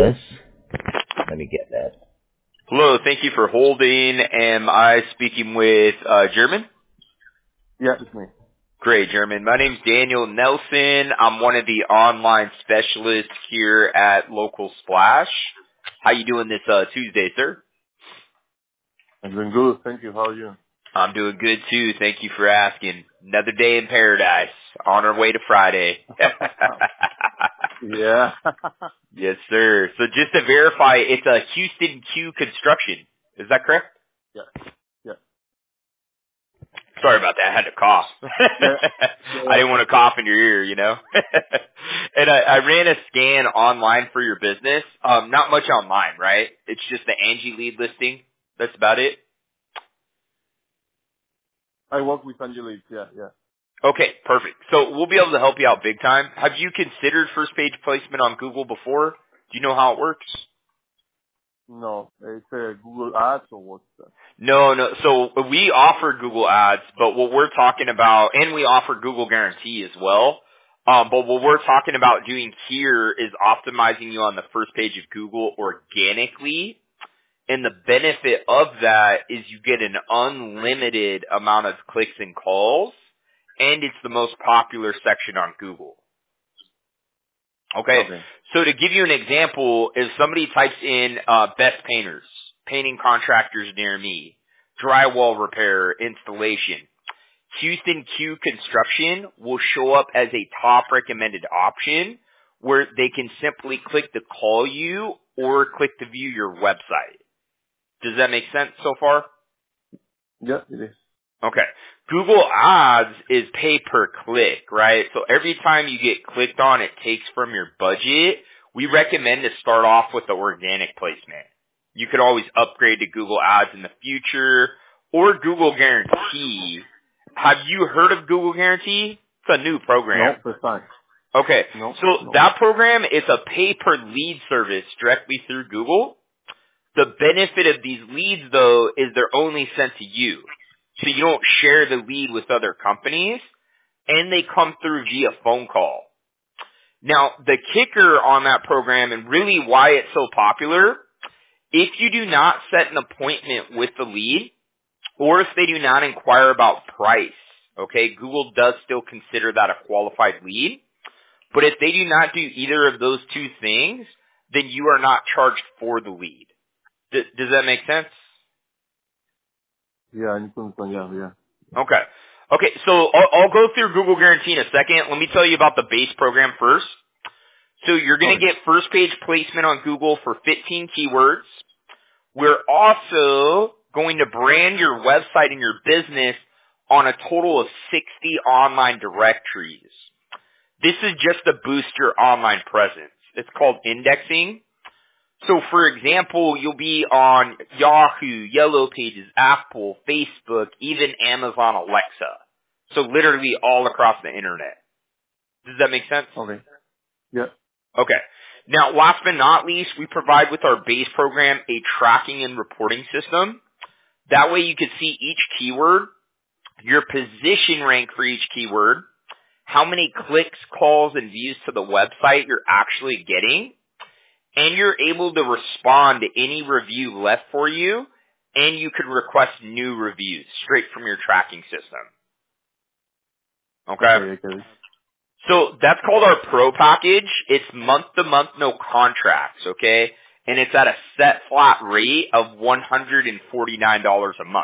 This? Let me get that. Hello, thank you for holding. Am I speaking with German? Yeah, it's me. Great, German. My name's Daniel Nelson. I'm one of the online specialists here at Local Splash. How you doing this Tuesday, sir? I'm doing good. Thank you. How are you? I'm doing good too. Thank you for asking. Another day in paradise. On our way to Friday. Yeah. Yes, sir. So just to verify, it's a Houston Q Construction. Is that correct? Yeah. Yeah. Sorry about that. I had to cough. Yeah. I didn't want to cough in your ear, you know. And I ran a scan online for your business. Not much online, right? It's just the Angie lead listing. That's about it. I work with Angelique. Yeah, yeah. Okay, perfect. So we'll be able to help you out big time. Have you considered first page placement on Google before? Do you know how it works? No, it's Google Ads or what's that? No. So we offer Google Ads, but what we're talking about, and we offer Google Guarantee as well. But what we're talking about doing here is optimizing you on the first page of Google organically. And the benefit of that is you get an unlimited amount of clicks and calls, and it's the most popular section on Google. Okay. Okay. So to give you an example, if somebody types in best painters, painting contractors near me, drywall repair, installation, Houston Q Construction will show up as a top recommended option where they can simply click to call you or click to view your website. Does that make sense so far? Yeah, it is. Okay. Google Ads is pay per click, right? So every time you get clicked on, it takes from your budget. We recommend to start off with the organic placement. You could always upgrade to Google Ads in the future or Google Guarantee. Have you heard of Google Guarantee? It's a new program. No, first time. Okay. No. So No. that program is a pay per lead service directly through Google. The benefit of these leads though is they're only sent to you. So you don't share the lead with other companies, and they come through via phone call. Now, the kicker on that program, and really why it's so popular, if you do not set an appointment with the lead, or if they do not inquire about price, okay, Google does still consider that a qualified lead. But if they do not do either of those two things, then you are not charged for the lead. Does that make sense? Yeah, I need to understand. Yeah, yeah. Okay. Okay, so I'll go through Google Guarantee in a second. Let me tell you about the base program first. So you're going to Okay. get first page placement on Google for 15 keywords. We're also going to brand your website and your business on a total of 60 online directories. This is just to boost your online presence. It's called indexing. So, for example, you'll be on Yahoo, Yellow Pages, Apple, Facebook, even Amazon Alexa. So literally all across the internet. Does that make sense? Okay. Yeah. Okay. Now, last but not least, we provide with our base program a tracking and reporting system. That way you can see each keyword, your position rank for each keyword, how many clicks, calls, and views to the website you're actually getting, and you're able to respond to any review left for you, and you could request new reviews straight from your tracking system. Okay? Okay. So that's called our Pro package. It's month to month, no contracts, okay? And it's at a set flat rate of $149 a month.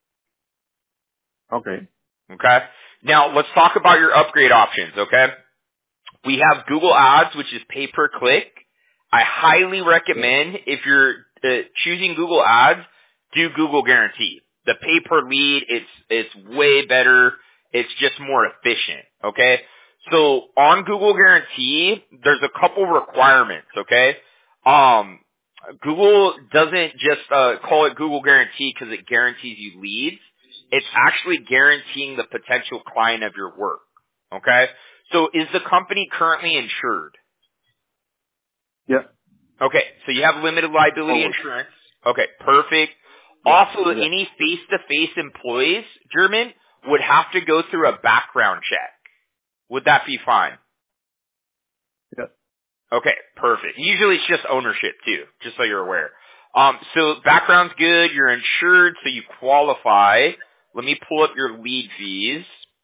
Okay. Okay? Now let's talk about your upgrade options, okay? We have Google Ads, which is pay per click. I highly recommend if you're choosing Google Ads, do Google Guarantee. The pay per lead, it's way better. It's just more efficient, okay? So on Google Guarantee, there's a couple requirements, okay? Google doesn't just call it Google Guarantee because it guarantees you leads. It's actually guaranteeing the potential client of your work, okay? So is the company currently insured? Yeah. Okay, so you have limited liability Always. insurance. Okay, perfect. Yeah. Also, Yeah. any face-to-face employees, German, would have to go through a background check. Would that be fine? Yeah. Okay, perfect. Usually it's just ownership too, just so you're aware. So background's good, you're insured, so you qualify. Let me pull up your lead fees.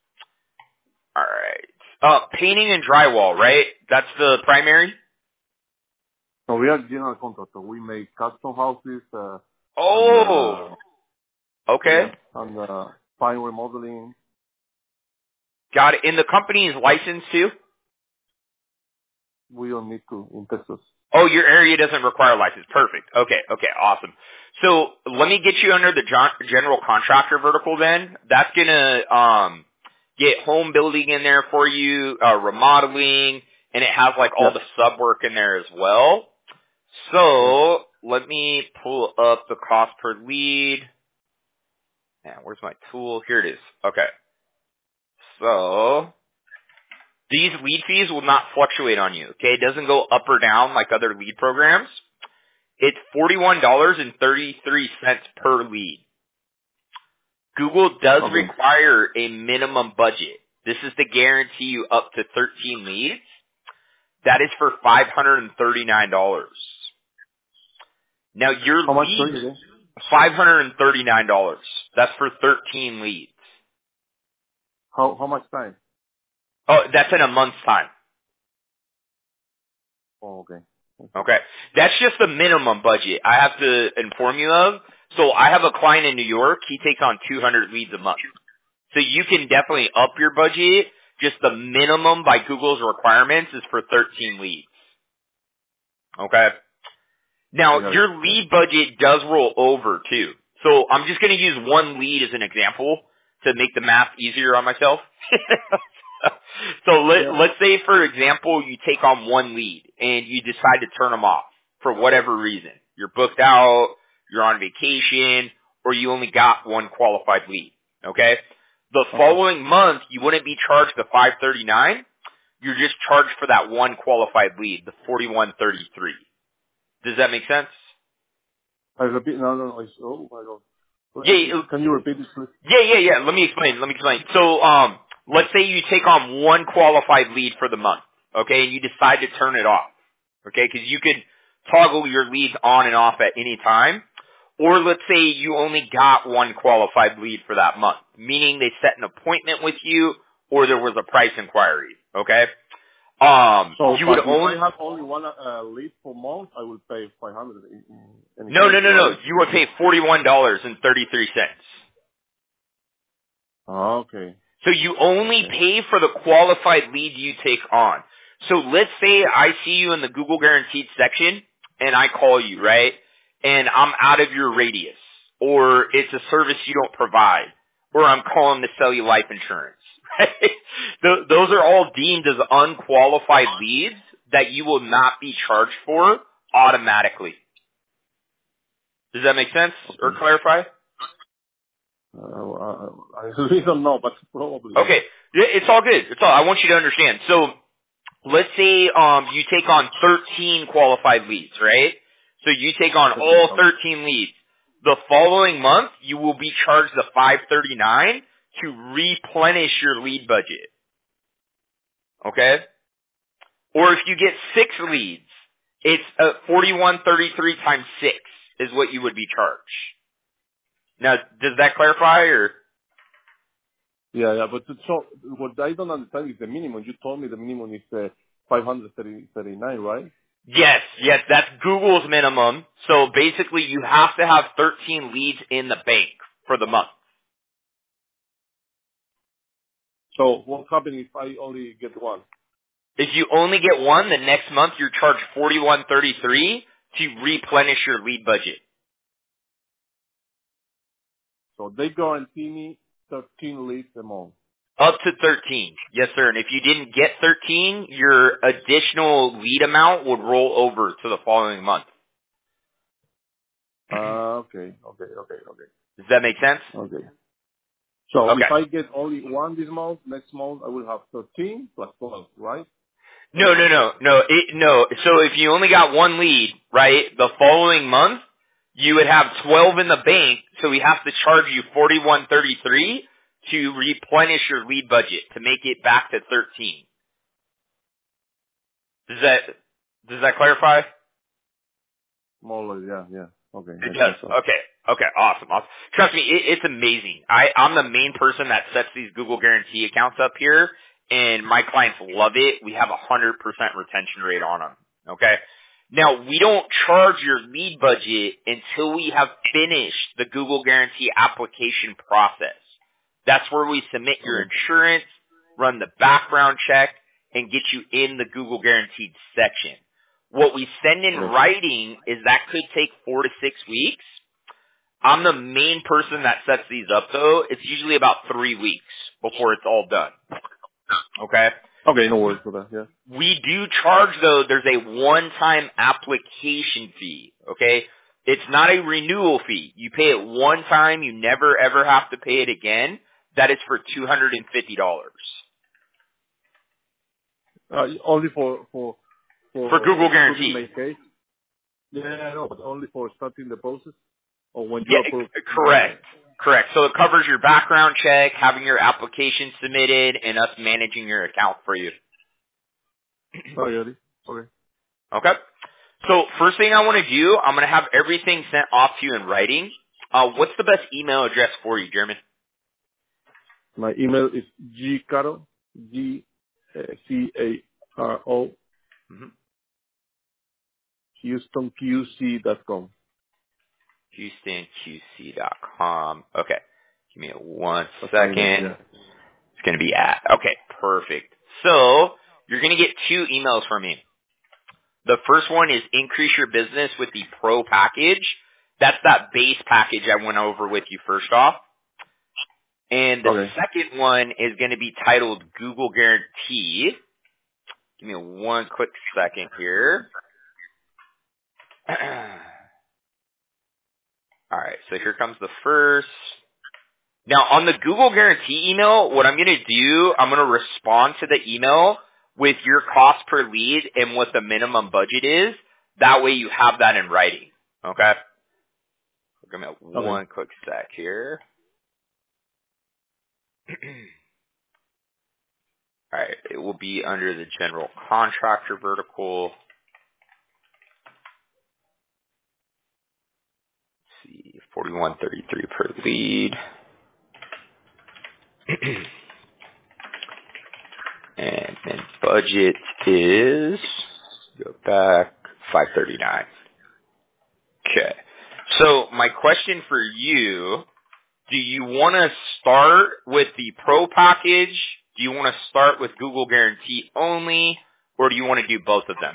Alright. Painting and drywall, right? That's the primary? So we are general contractor. We make custom houses, Oh! Okay. and fine remodeling. Got it. And the company is licensed too? We don't need to in Texas. Oh, your area doesn't require a license. Perfect. Okay, awesome. So let me get you under the general contractor vertical then. That's gonna get home building in there for you, remodeling, and it has like all the sub work in there as well. So let me pull up the cost per lead. Yeah, where's my tool? Here it is. Okay. So these lead fees will not fluctuate on you. Okay, it doesn't go up or down like other lead programs. It's $41.33 per lead. Google does require a minimum budget. This is to guarantee you up to 13 leads. That is for $539. Now your How much lead, again? $539. That's for 13 leads. How much time? Oh, that's in a month's time. Oh, okay. Okay. That's just the minimum budget I have to inform you of. So I have a client in New York. He takes on 200 leads a month. So you can definitely up your budget. Just the minimum by Google's requirements is for 13 leads. Okay. Now, your lead budget does roll over too. So I'm just going to use one lead as an example to make the math easier on myself. So let's say, for example, you take on one lead and you decide to turn them off for whatever reason. You're booked out, you're on vacation, or you only got one qualified lead. Okay? The following month, you wouldn't be charged the $539. You're just charged for that one qualified lead, the $41.33. Does that make sense? I repeat. No. Oh my God. Yeah. Can you repeat this, please? Yeah. Let me explain. So, let's say you take on one qualified lead for the month, okay, and you decide to turn it off, okay, because you could toggle your leads on and off at any time. Or let's say you only got one qualified lead for that month, meaning they set an appointment with you or there was a price inquiry, okay? So you would if only I have only one lead per month, I will pay $500. No. You would pay $41.33. Okay. So you only pay for the qualified lead you take on. So let's say I see you in the Google Guaranteed section and I call you, right? And I'm out of your radius, or it's a service you don't provide, or I'm calling to sell you life insurance. Right? Those are all deemed as unqualified leads that you will not be charged for automatically. Does that make sense or clarify? I really don't know, but probably. Okay. It's all good. I want you to understand. So let's say you take on 13 qualified leads, right? So you take on all 13 leads. The following month, you will be charged the $539 to replenish your lead budget. Okay? Or if you get 6 leads, it's $41.33 times 6 is what you would be charged. Now, does that clarify or? Yeah, but so what I don't understand is the minimum. You told me the minimum is 539, right? Yes, that's Google's minimum. So basically you have to have 13 leads in the bank for the month. So what's happening if I only get one? If you only get one, the next month you're charged $41.33 to replenish your lead budget. So they guarantee me 13 leads a month. Up to 13. Yes, sir. And if you didn't get 13, your additional lead amount would roll over to the following month. Okay. Does that make sense? Okay. So Okay. if I get only one this month, next month I will have 13 plus 12, right? No. So if you only got one lead, right, the following month, you would have 12 in the bank, so we have to charge you $41.33 to replenish your lead budget to make it back to 13. Does Does that clarify? More or less, yeah. Okay. It I does. think so. Okay, awesome. Trust me, it's amazing. I'm the main person that sets these Google Guarantee accounts up here, and my clients love it. We have 100% retention rate on them. Okay? Now, we don't charge your lead budget until we have finished the Google Guarantee application process. That's where we submit your Okay. insurance, run the background check, and get you in the Google Guaranteed section. What we send in Okay. writing is that could take 4 to 6 weeks. I'm the main person that sets these up, though. It's usually about 3 weeks before it's all done. Okay? Okay, no worries for that, yeah. We do charge, though, there's a one-time application fee. Okay? It's not a renewal fee. You pay it one time. You never, ever have to pay it again. That is for $250. Only for For Google Guarantee. approving my case? Yeah, I know, but only for starting the process? Or when you Yeah, approve? correct. Correct. So it covers your background check, having your application submitted, and us managing your account for you. Oh, really? Okay. Okay? So first thing I want to do, I'm going to have everything sent off to you in writing. What's the best email address for you, German? My email is gcaro, G-C-A-R-O, Mm-hmm. HoustonQC.com. HoustonQC.com. Okay. Give me one That's my email, second. yeah. It's going to be at. Okay, perfect. So you're going to get 2 emails from me. The first one is increase your business with the Pro package. That's that base package I went over with you first off. And the Okay. second one is going to be titled Google Guarantee. Give me one quick second here. All right, so here comes the first. Now, on the Google Guarantee email, what I'm going to do, I'm going to respond to the email with your cost per lead and what the minimum budget is. That way you have that in writing. Okay? Give me Okay. one quick sec here. All right, it will be under the general contractor vertical. Let's see, 4133 per lead. And then budget is, go back, 539. Okay. So my question for you, do you want to start with the Pro package? Do you want to start with Google Guarantee only? Or do you want to do both of them?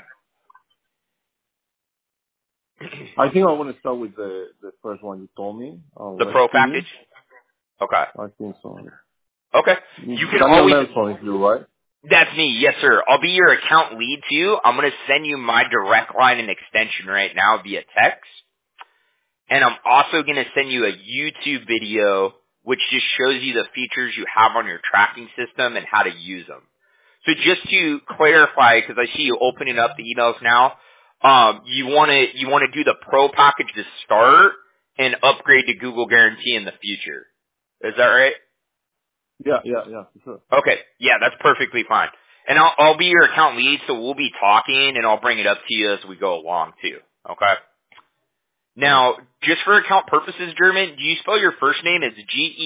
I think I want to start with the first one you told me. The West Pro Team. package? Okay. I think so. Okay. You can Daniel always, Nelson is you, right? that's me, yes sir. I'll be your account lead too. I'm going to send you my direct line and extension right now via text. And I'm also going to send you a YouTube video which just shows you the features you have on your tracking system and how to use them. So just to clarify, because I see you opening up the emails now, you want to do the Pro package to start and upgrade to Google Guarantee in the future. Is that right? Yeah, for sure. Okay, yeah, that's perfectly fine. And I'll be your account lead, so we'll be talking, and I'll bring it up to you as we go along too. Okay. Now, just for account purposes, German, do you spell your first name as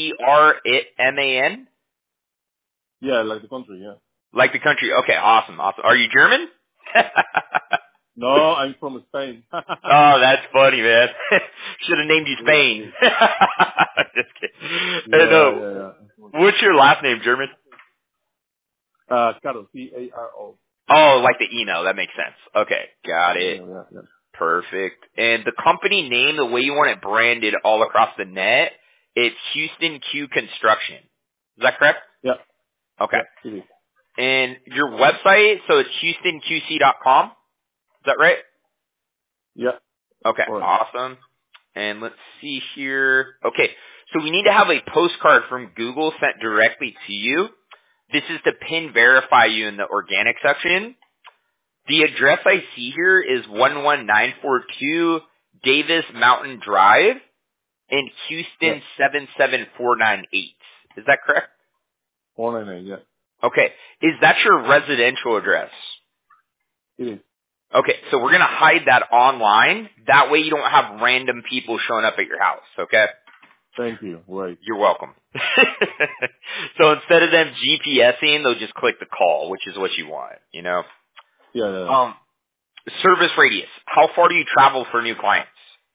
German? Yeah, like the country, yeah. Like the country. Okay, awesome. Are you German? No, I'm from Spain. Oh, that's funny, man. Should have named you Spain. Just kidding. Yeah. What's your last name, German? Caro, C-A-R-O. Oh, like the email. That makes sense. Okay, got it. Yeah. Perfect. And the company name, the way you want it branded all across the net, it's Houston Q Construction. Is that correct? Yeah. Okay. Yeah, it is. And your website, so it's HoustonQC.com. Is that right? Yeah. Okay, All right. awesome. And let's see here. Okay, so we need to have a postcard from Google sent directly to you. This is to pin verify you in the organic section. The address I see here is 11942 Davis Mountain Drive in Yeah. Houston 77498. Is that correct? 498, yeah. Okay. Is that your residential address? It is. Okay, so we're going to hide that online. That way you don't have random people showing up at your house, okay? Thank you. Right. You're welcome. So instead of them GPSing, they'll just click the call, which is what you want, you know? Yeah. Service radius. How far do you travel for new clients?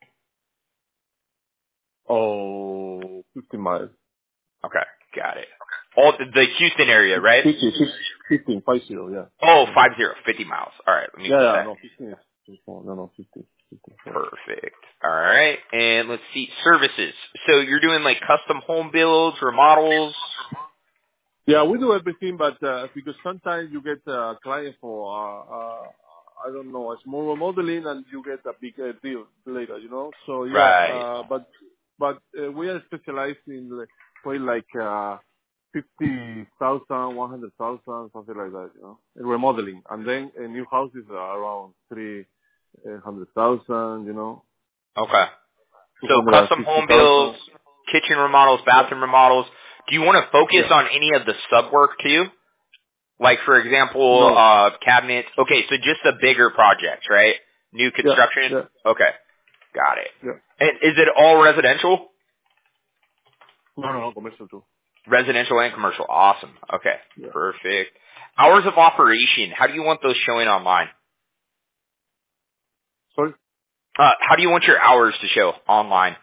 Oh, 50 miles. Okay, got it. All the Houston area, right? 15, 50, yeah. Oh, 50 miles. All right, let me put that. No, 15 is too small. No, 50. Perfect. All right, and let's see, services. So you're doing like custom home builds, remodels? Yeah, we do everything, but because sometimes you get a client for, I don't know, a small remodeling and you get a big deal later, you know? So Right. yeah, but we are specialized in probably like 50,000, 100,000, something like that, you know, in remodeling. And then new houses are around 300,000, you know, Okay. So custom home builds, 250,000. kitchen remodels, bathroom remodels. Do you want to focus Yeah. on any of the sub work too? Like for example, No. cabinets. Okay, so just the bigger projects, right? New construction? Yeah. Okay. Got it. Yeah. And is it all residential? No, commercial too. Residential and commercial. Awesome. Okay. Yeah. Perfect. Hours of operation. How do you want those showing online? Sorry? How do you want your hours to show online?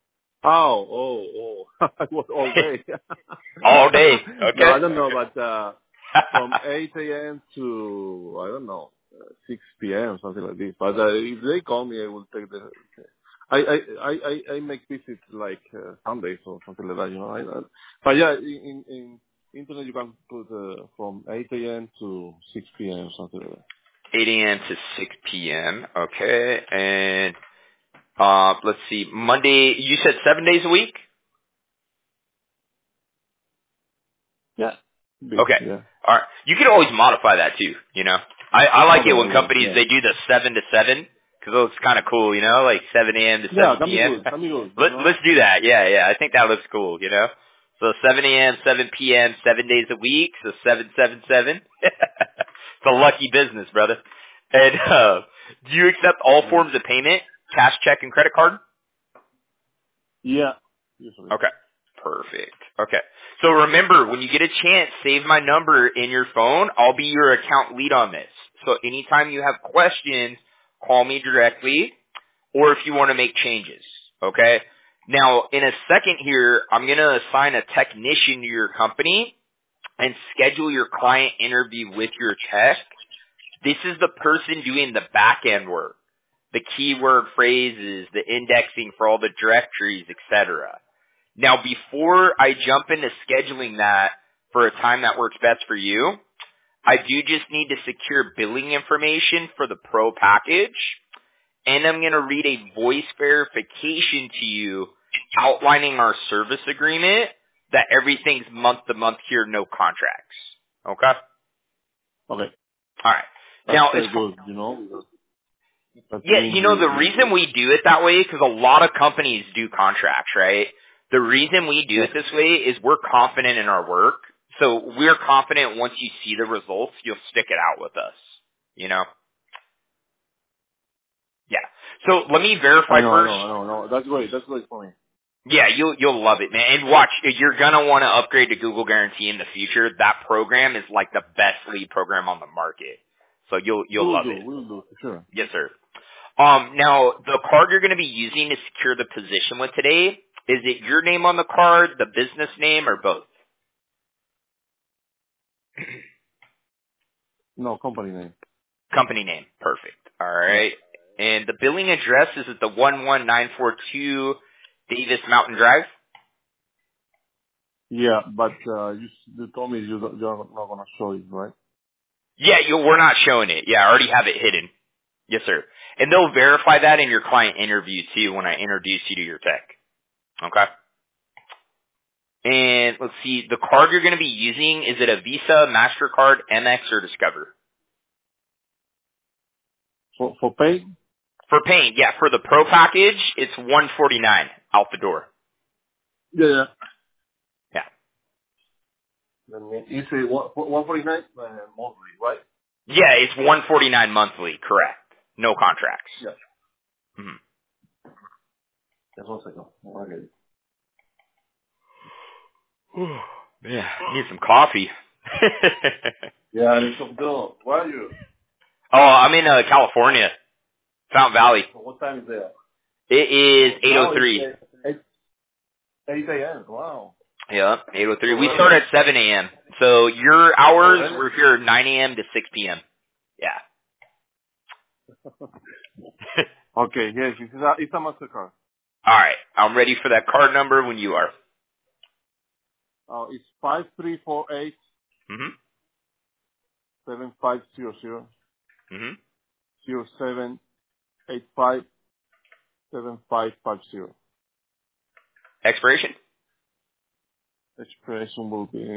Oh. I was all day. All day. No, Okay. I don't know, but from 8 a.m. to, I don't know, 6 p.m., something like this. But if they call me, I will take the, I make visits like Sundays or something like that, you know. But yeah, in internet you can put from 8 a.m. to 6 p.m., something like that. 8 a.m. to 6 p.m. Okay. And let's see. Monday, you said 7 days a week? Yeah. Big, Okay. yeah. All right. You can always modify that too, you know. I like Okay, it I when will, companies, yeah. they do the 7 to 7 because it looks kind of cool, you know, like 7 a.m. to Yeah, 7 can be p.m. good, you know. Let's do that. Yeah. I think that looks cool, you know. So 7 a.m., 7 p.m., 7 days a week, so 777. It's a lucky business, brother. And do you accept all Yeah. forms of payment, cash, check, and credit card? Yeah. Usually. Okay. Perfect. Okay. So remember, when you get a chance, save my number in your phone. I'll be your account lead on this. So anytime you have questions, call me directly, or if you want to make changes. Okay? Now, in a second here, I'm going to assign a technician to your company and schedule your client interview with your tech. This is the person doing the back end work, the keyword phrases, the indexing for all the directories, etc. Now, before I jump into scheduling that for a time that works best for you, I do just need to secure billing information for the pro package, and I'm going to read a voice verification to you outlining our service agreement that everything's month to month here, no contracts. Okay? Okay. All right. That's Now, very good, you know, because that yeah, means you know, the reason we do it that way, because a lot of companies do contracts, right? The reason we do it this way is we're confident in our work. So we're confident once you see the results, you'll stick it out with us. You know? Yeah. So let me verify I first. know. That's great for me. Yeah, you'll love it, man. And watch, you're gonna want to upgrade to Google Guarantee in the future. That program is like the best lead program on the market. So you'll love it. We'll do, for sure. Yes, sir. Now, the card you're going to be using to secure the position with today, is it your name on the card, the business name, or both? No, company name. Company name. Perfect. All Yeah. right. And the billing address is at the 11942 Davis Mountain Drive? Yeah, but you told me you're not gonna show it, right? Yeah, we're not showing it. Yeah, I already have it hidden. Yes, sir. And they'll verify that in your client interview, too, when I introduce you to your tech. Okay? And let's see, the card you're going to be using, is it a Visa, MasterCard, MX, or Discover? For pay? For paying, yeah, for the pro package, it's $149 out the door. Yeah. Yeah. You say 149 monthly, right? Yeah, it's $149 monthly, correct. No contracts. Yeah. Mhm. Just 1 second. I get it. Yeah, need some coffee. Yeah, I need some dough. Where are you? Oh, I'm in California, Fountain Valley. What time is there? It is Now 8:03. it's 8 a.m. Wow. Yeah, 8:03. We Oh, start at 7 a.m. So your hours, really? we're here 9 a.m. to 6 p.m. Yeah. Okay, yes, it's a MasterCard. All right, I'm ready for that card number when you are. It's 5348 Mhm. 7500 Mhm. 0785 7550. Expiration. Expiration will be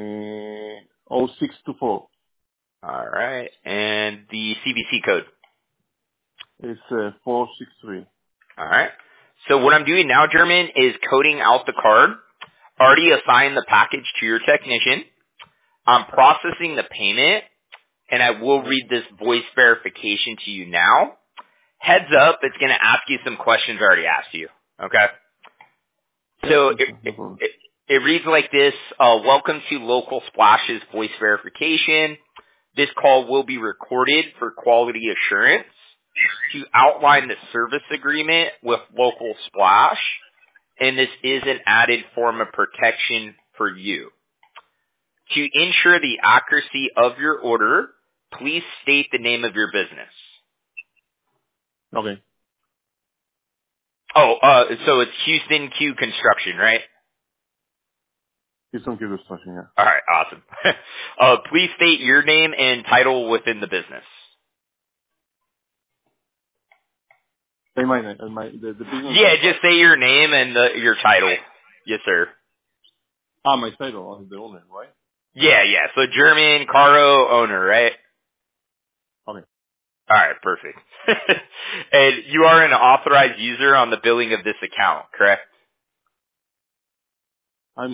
0624. All right, and the CVC code. It's 463. All right. So what I'm doing now, German, is coding out the card. Already assigned the package to your technician. I'm processing the payment, and I will read this voice verification to you now. Heads up, it's going to ask you some questions I already asked you. Okay? So Yeah, no problem. it reads like this. Welcome to Local Splash's voice verification. This call will be recorded for quality assurance. To outline the service agreement with Local Splash, and this is an added form of protection for you. To ensure the accuracy of your order, please state the name of your business. Okay. Oh, so it's Houston Q Construction, right? It's on Kyoto Station, yeah. All right, awesome. Please state your name and title within the business. Say my name, the business. Yeah, just say your name and your title. Yes, sir. My title, I'm the owner, right? Yeah. So German Caro owner, right? Okay. All right, perfect. And you are an authorized user on the billing of this account, correct? I'm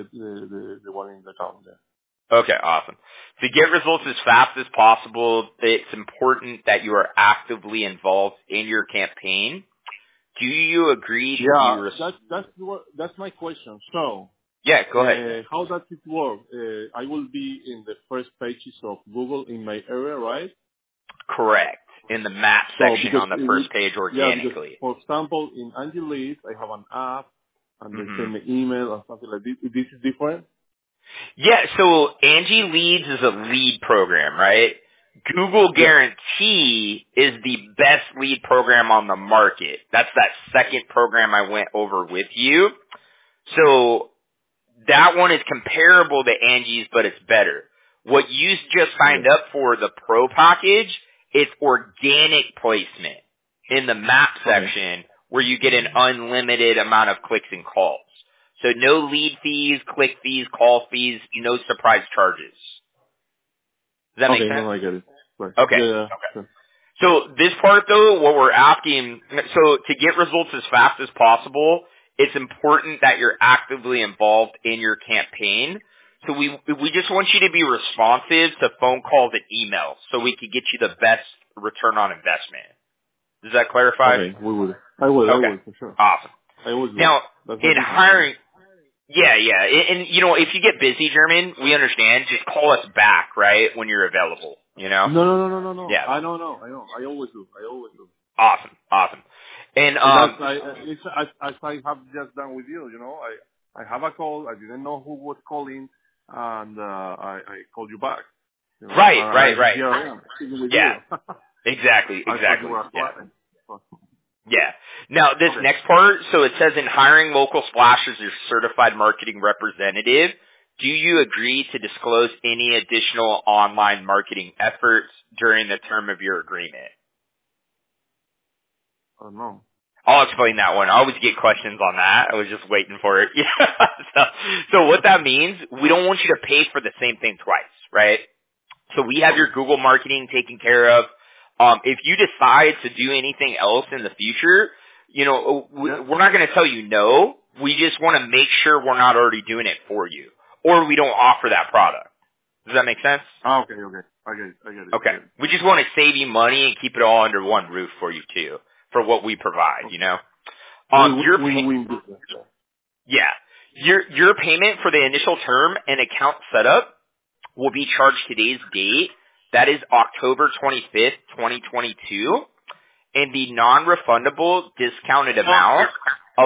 the one in the town there. Okay, awesome. To get results as fast as possible, it's important that you are actively involved in your campaign. Do you agree to be That's my question. So, Yeah, go ahead. how does it work? I will be in the first pages of Google in my area, right? Correct. In the map So, section on the first page because, organically. for example, in Angie Leads, I have an app, and they Mhm. send me email or something like this. This is different? Yeah, so Angie Leads is a lead program, right? Google Yeah. Guarantee is the best lead program on the market. That's that second program I went over with you. So that one is comparable to Angie's, but it's better. What you just signed Okay. up for, the pro package, it's organic placement in the map section where you get an unlimited amount of clicks and calls. So no lead fees, click fees, call fees, no surprise charges. Does that make Okay, sense? no, I get it. Right. Okay. Yeah. Sure. So this part though, what we're asking, so to get results as fast as possible, it's important that you're actively involved in your campaign. So we just want you to be responsive to phone calls and emails so we can get you the best return on investment. Does that clarify? Okay, we will. I will, for sure. Awesome. I will do it. Now, That's my in business. hiring, yeah. And you know, if you get busy, German, we understand. Just call us back, right, when you're available, you know? No. Yeah. I know. I always do. Awesome. And, That's, as I have just done with you, I have a call. I didn't know who was calling, and I called you back. right. Here I am speaking with Yeah, you. exactly. I thought you were a Yeah. client. Yeah. Now, this Okay. next part, so it says in hiring Local Splash as your certified marketing representative, do you agree to disclose any additional online marketing efforts during the term of your agreement? Oh no. I'll explain that one. I always get questions on that. I was just waiting for it. Yeah. So what that means, we don't want you to pay for the same thing twice, right? So we have your Google marketing taken care of. If you decide to do anything else in the future, you know, we're not going to tell you no. We just want to make sure we're not already doing it for you, or we don't offer that product. Does that make sense? Okay. I get it. Okay. We just want to save you money and keep it all under one roof for you too, for what we provide, you know? Win-win business. Yeah. Your payment for the initial term and account setup will be charged today's date. That is October 25th, 2022. And the non-refundable discounted amount of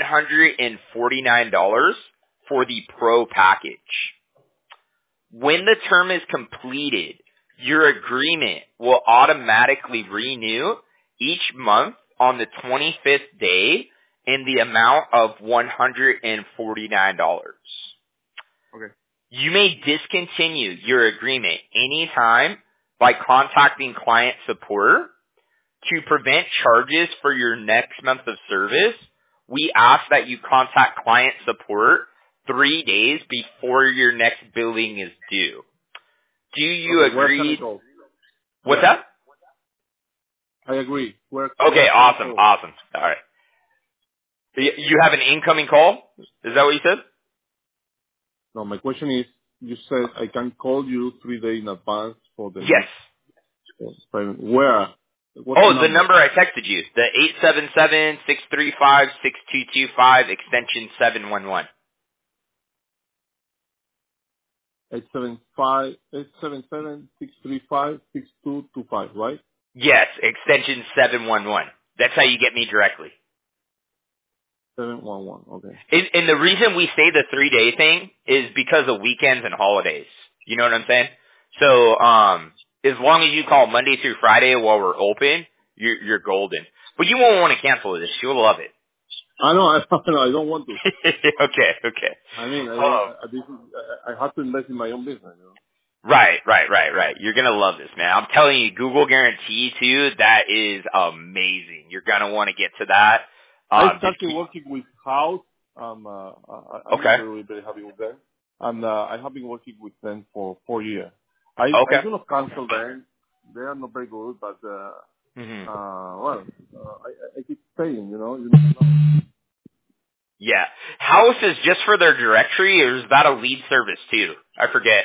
$149 for the Pro package. When the term is completed, your agreement will automatically renew each month on the 25th day in the amount of $149. Okay. You may discontinue your agreement anytime by contacting client support. To prevent charges for your next month of service, we ask that you contact client support 3 days before your next billing is due. Do you agree? What's that? I agree. Okay, awesome. All right. You have an incoming call? Is that what you said? No, my question is, you said I can call you 3 days in advance for the Yes. payment. Where? The number I texted you, the 877-635-6225, extension 711. 877-635-6225, right? Yes, extension 711. That's how you get me directly. 711, okay. And the reason we say the 3-day thing is because of weekends and holidays. You know what I'm saying? So, as long as you call Monday through Friday while we're open, you're golden. But you won't want to cancel this. You'll love it. I know. I don't want to. Okay. I mean, I have to invest in my own business, you know? Right. You're going to love this, man. I'm telling you, Google Guarantee, too, that is amazing. You're going to want to get to that. I started working with House. I'm okay. really very happy with them. And I have been working with them for 4 years. I do not cancel them. They are not very good, but I keep staying, you know. Yeah. House is just for their directory, or is that a lead service too? I forget.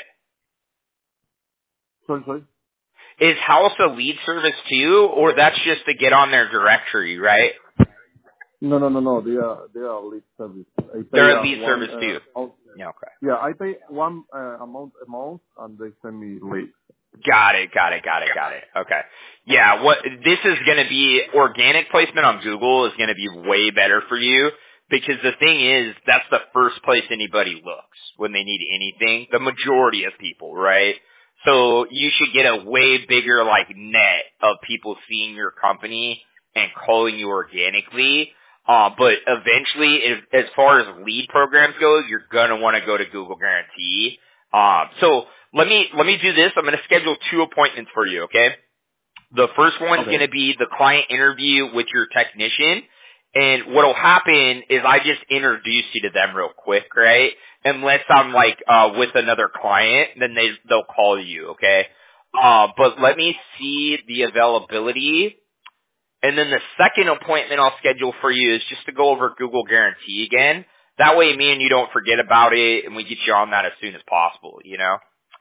Sorry? Is House a lead service too, or that's just to get on their directory, right? No. They are a lead service. They're a lead service too. Yeah, okay. Yeah, I pay one amount a month, and they send me leads. Got it. Okay. Yeah, this is going to be organic placement on Google is going to be way better for you, because the thing is, that's the first place anybody looks when they need anything. The majority of people, right? So you should get a way bigger net of people seeing your company and calling you organically. But eventually, as far as lead programs go, you're gonna want to go to Google Guarantee. So let me do this. I'm gonna schedule 2 appointments for you, okay? The first one's gonna be the client interview with your technician. And what'll happen is I just introduce you to them real quick, right? Unless I'm with another client, then they'll call you, okay? But let me see the availability. And then the second appointment I'll schedule for you is just to go over Google Guarantee again. That way me and you don't forget about it, and we get you on that as soon as possible, you know?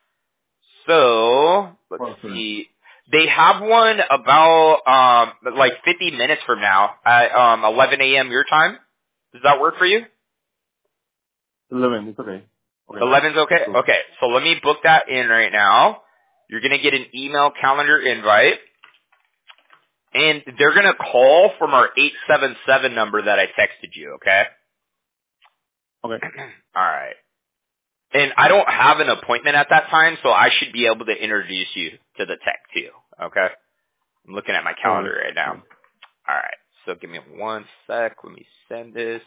So, let's see. They have one about 50 minutes from now at 11 a.m. your time. Does that work for you? 11, it's okay. 11's okay? Okay, so let me book that in right now. You're going to get an email calendar invite. And they're going to call from our 877 number that I texted you, okay? Okay. All right. And I don't have an appointment at that time, so I should be able to introduce you to the tech too, okay? I'm looking at my calendar right now. All right. So give me 1 sec. Let me send this.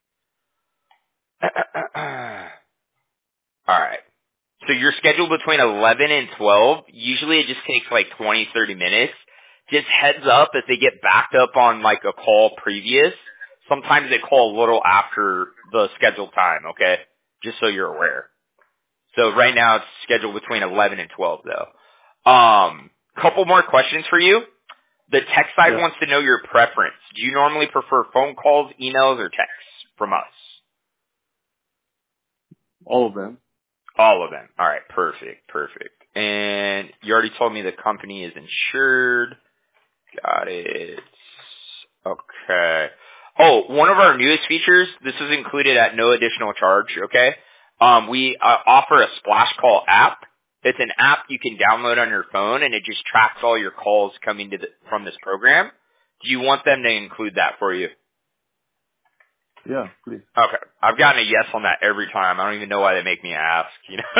All right. So you're scheduled between 11 and 12. Usually it just takes 20, 30 minutes. Just heads up if they get backed up on a call previous. Sometimes they call a little after the scheduled time, okay? Just so you're aware. So right now it's scheduled between 11 and 12 though. Couple more questions for you. The tech side wants to know your preference. Do you normally prefer phone calls, emails, or texts from us? All of them. All of them. All right, perfect. And you already told me the company is insured. Got it. Okay. Oh, one of our newest features, this is included at no additional charge, okay? We offer a Splash Call app. It's an app you can download on your phone, and it just tracks all your calls coming from this program. Do you want them to include that for you? Yeah, please. Okay. I've gotten a yes on that every time. I don't even know why they make me ask, you know?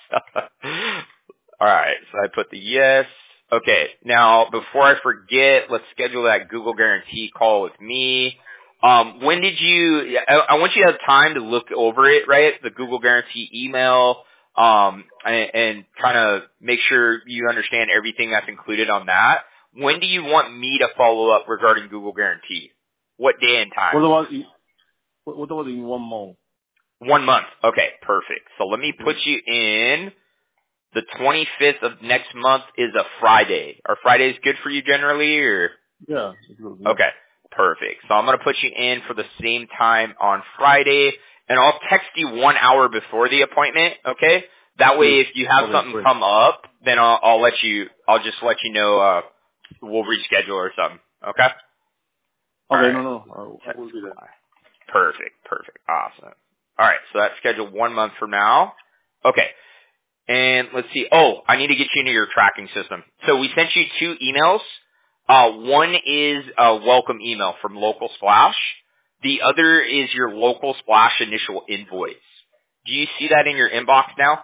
All right. So I put the yes. Okay. Now, before I forget, let's schedule that Google Guarantee call with me. When did you, I want you to have time to look over it, right? The Google Guarantee email, and kind of make sure you understand everything that's included on that. When do you want me to follow up regarding Google Guarantee? What day and time? What about in 1 month? 1 month. Okay, perfect. So let me put you in. The 25th of next month is a Friday. Are Fridays good for you generally, or? Yeah, it's good. Yeah. Okay, perfect. So I'm going to put you in for the same time on Friday, and I'll text you 1 hour before the appointment, okay? That way if you have something come up, then I'll just let you know, we'll reschedule or something, okay? Okay, right. No. I will be there. Perfect. Awesome. All right, so that's scheduled 1 month from now. Okay. And let's see. Oh, I need to get you into your tracking system. So we sent you 2 emails. One is a welcome email from Local Splash. The other is your Local Splash initial invoice. Do you see that in your inbox now?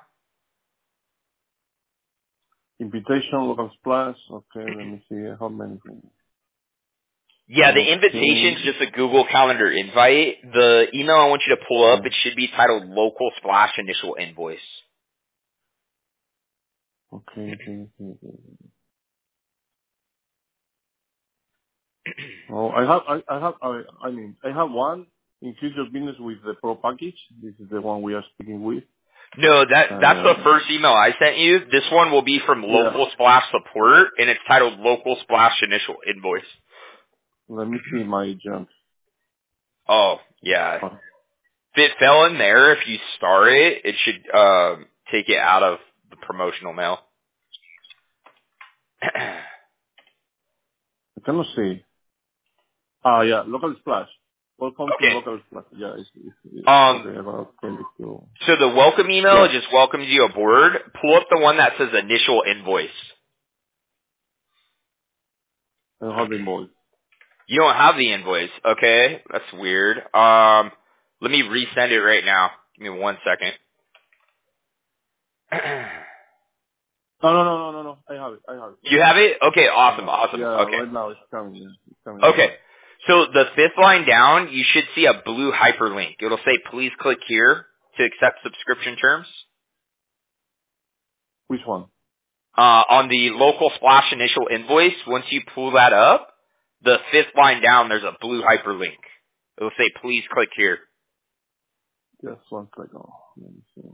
Invitation, Local Splash. Okay, let me see how many. Yeah, the invitation's just a Google Calendar invite. The email I want you to pull up, it should be titled Local Splash initial invoice. Okay. Oh, I have one. Increase your business with the Pro package. This is the one we are speaking with. No, that's the first email I sent you. This one will be from Local Splash Support, and it's titled Local Splash Initial Invoice. Let me see my junk. Oh, yeah. If it fell in there, if you start it, it should take it out of the promotional mail. I cannot see. Yeah, Local Splash. Welcome to Local Splash. Yeah, it's okay, about 22. So the welcome email just welcomes you aboard. Pull up the one that says initial invoice. I don't have the invoice. You don't have the invoice. Okay, that's weird. Let me resend it right now. Give me 1 second. No. I have it. You have it? Okay, awesome. Yeah, Okay. right now it's coming. Okay. So the 5th line down, you should see a blue hyperlink. It'll say, please click here to accept subscription terms. Which one? On the Local Splash initial invoice, once you pull that up, the 5th line down, there's a blue hyperlink. It'll say, please click here. Just one click. Oh, let me see.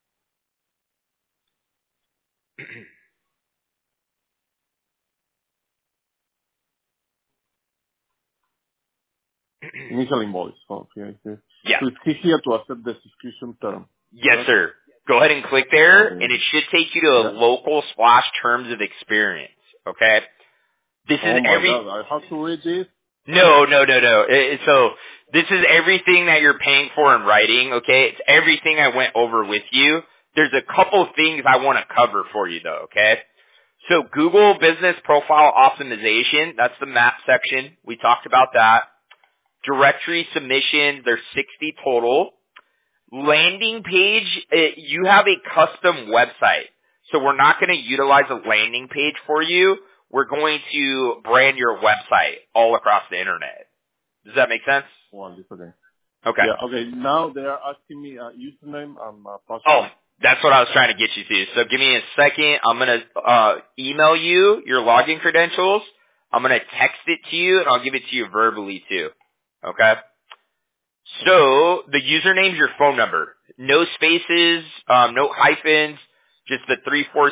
Initial invoice. Okay. Yeah. So click here to accept the subscription term. Yes, sir. Go ahead and click there, and it should take you to a Local Splash terms of experience. Okay? This is God, I have to read this? No. So this is everything that you're paying for in writing, okay? It's everything I went over with you. There's a couple things I want to cover for you though, okay? So Google Business Profile Optimization, that's the map section. We talked about that. Directory submissions, there's 60 total. Landing page, you have a custom website. So we're not going to utilize a landing page for you. We're going to brand your website all across the internet. Does that make sense? Okay. Okay. Yeah, okay. Now they are asking me a username and password. Oh, that's what I was trying to get you to. So give me a second. I'm going to email you your login credentials. I'm going to text it to you, and I'll give it to you verbally too. Okay? So the username's your phone number. No spaces, no hyphens, just the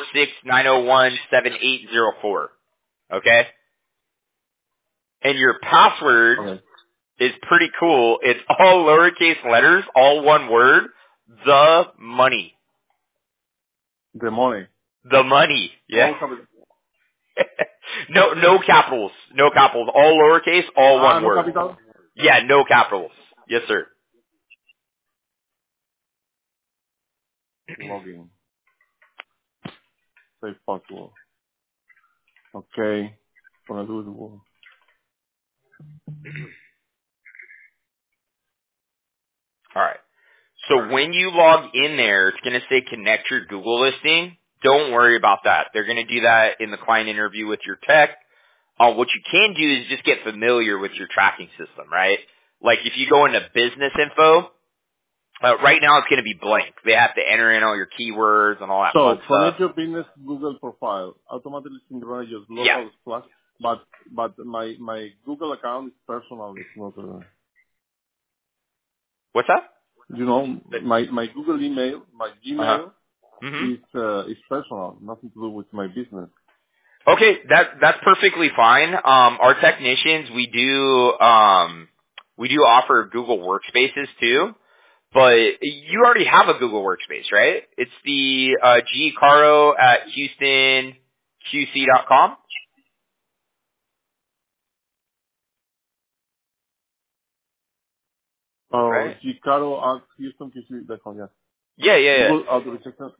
346-901-7804. Okay? And your password is pretty cool. It's all lowercase letters, all one word, the money. The money. The money. Yeah. No capital. no capitals. No capitals. All lowercase, all one No word. capital? Yeah, no capitals. Yes, sir. Login. Save password. Okay. Gonna do the work. All right. So when you log in there, it's going to say connect your Google listing. Don't worry about that. They're going to do that in the client interview with your tech. What you can do is just get familiar with your tracking system, right? Like if you go into business info, right now it's going to be blank. They have to enter in all your keywords and all that So, fun stuff. connect your business Google profile. Automatically synchronize your Yeah. local Splash. But my Google account is personal. It's not What's that? you know, my Google email, my Uh-huh. Gmail Mm-hmm. is personal, nothing to do with my business. Okay, that's perfectly fine. Our technicians, we do offer Google Workspaces too, but you already have a Google Workspace, right? It's the gcaro at houstonqc.com, right? Gicaro at HoustonQC.com, yeah. Yeah. Google authorization.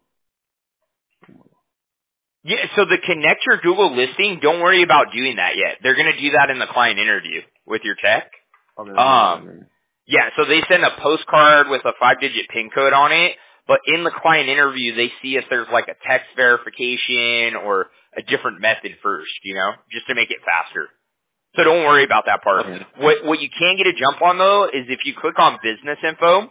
Yeah, so the connect your Google listing, don't worry about doing that yet. They're going to do that in the client interview with your tech. Okay. Yeah, so they send a postcard with a 5-digit PIN code on it, but in the client interview, they see if there's like a text verification or a different method first, just to make it faster. So don't worry about that part. Okay. What you can get a jump on though is if you click on business info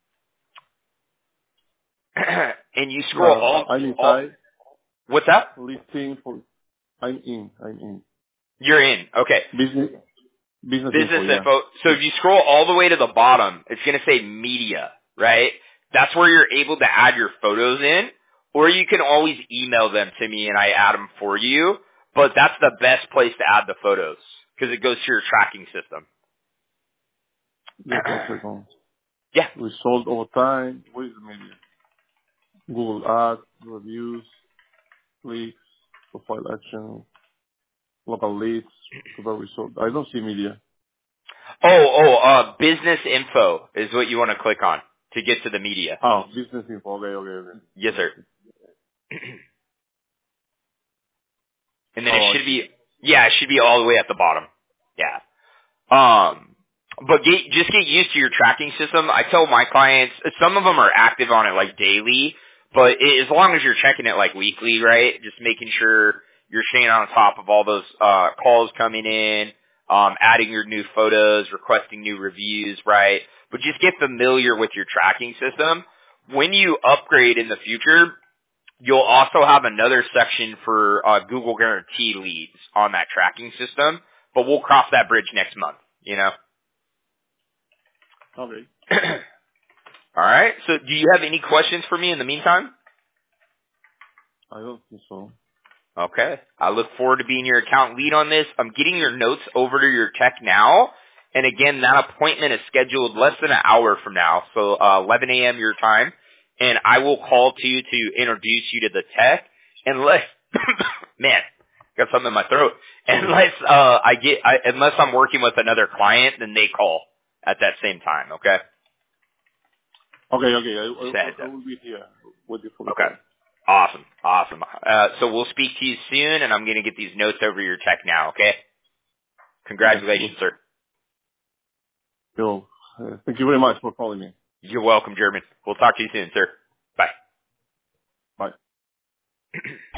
and you scroll I'm all inside. what's that? Listing for. I'm in. You're in. Okay. Business info, Business yeah. info. So if you scroll all the way to the bottom, it's going to say media, right? That's where you're able to add your photos in, or you can always email them to me and I add them for you. But that's the best place to add the photos because it goes to your tracking system. Just 1 second. Yeah. Result over time. What is the media? Google Ads, reviews, clicks, profile action, local leads, total result. I don't see media. Business info is what you want to click on to get to the media. Oh, business info. Okay. Yes, sir. And then Oh, it should be all the way at the bottom. Yeah. But just get used to your tracking system. I tell my clients, some of them are active on it like daily, but as long as you're checking it like weekly, right? Just making sure you're staying on top of all those calls coming in, adding your new photos, requesting new reviews, right? But just get familiar with your tracking system. When you upgrade in the future, you'll also have another section for Google Guarantee leads on that tracking system, but we'll cross that bridge next month, Okay. All right. So do you have any questions for me in the meantime? I don't think so. Okay. I look forward to being your account lead on this. I'm getting your notes over to your tech now. And again, that appointment is scheduled less than an hour from now, so 11 a.m. your time. And I will call to you to introduce you to the tech. Unless, man, got something in my throat. Unless unless I'm working with another client, then they call at that same time. Okay. Okay. I will be here with you for the Okay. call. Awesome. So we'll speak to you soon, and I'm going to get these notes over your tech now, okay? Congratulations, sir. So, thank you very much for calling me. You're welcome, German. We'll talk to you soon, sir. Bye. Bye.